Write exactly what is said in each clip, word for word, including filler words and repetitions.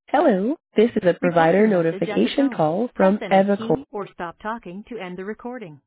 Hello, this is a Record provider your message at the notification tone. call Press from any Evacor. key or stop talking to end the recording.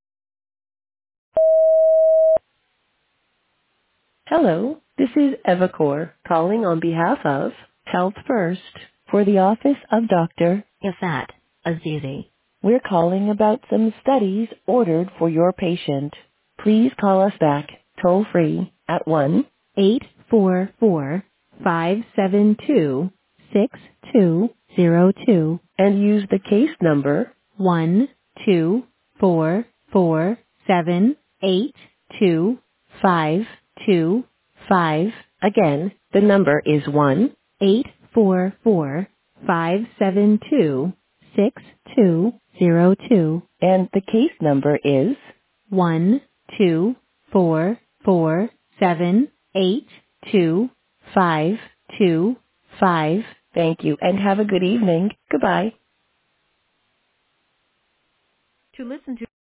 Hello, this is Evacor calling on behalf of Health First for the office of Doctor Ifat Azizi. We're calling about some studies ordered for your patient. Please call us back toll free at one eight four four five seven two six two zero two and use the case number one two four four seven eight two five two five. Again, the number is one eight four four five seven two six two zero two, and the case number is one two four four seven eight two five two five. Thank you, and have a good evening. Goodbye. To listen to